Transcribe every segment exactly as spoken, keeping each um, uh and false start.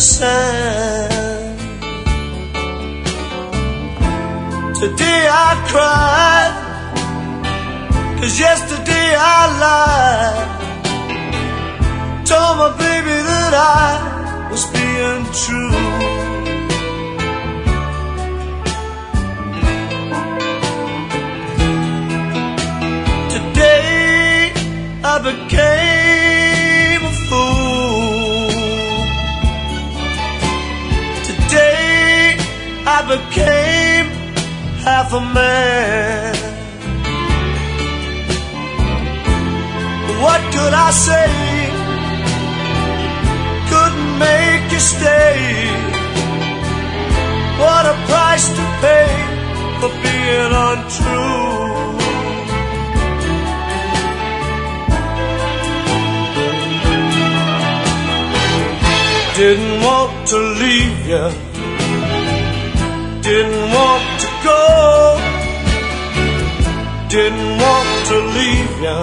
sand. Today I cried, 'cause yesterday I lied. Told my baby that I was being true. Today I became a fool. Today I became half a man. What could I say? Couldn't make you stay. What a price to pay for being untrue. Didn't want to leave you, didn't want to go, didn't want to leave you,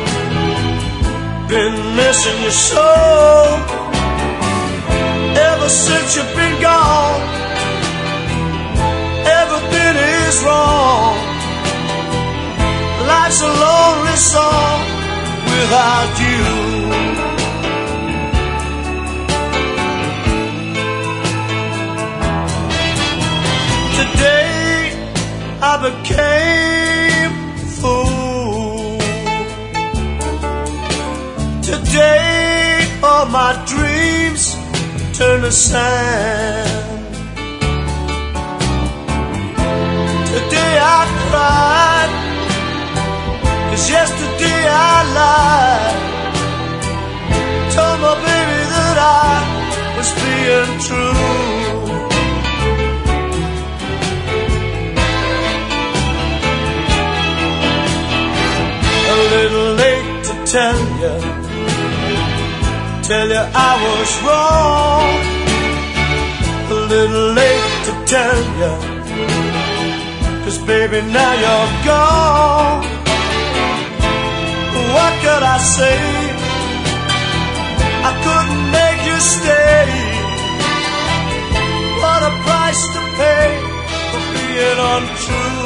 been missing you so. Ever since you've been gone, everything is wrong. Life's a lonely song without you. Today I became a fool. Today all my dreams turn to sand. Today I cried, 'cause yesterday I lied. Told my baby that I was being true. A little late to tell you, tell you I was wrong. A little late to tell you, 'cause baby now you're gone. What could I say? I couldn't make you stay. What a price to pay for being untrue.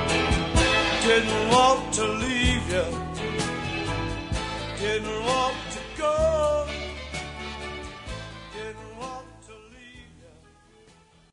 Didn't want to leave you, didn't want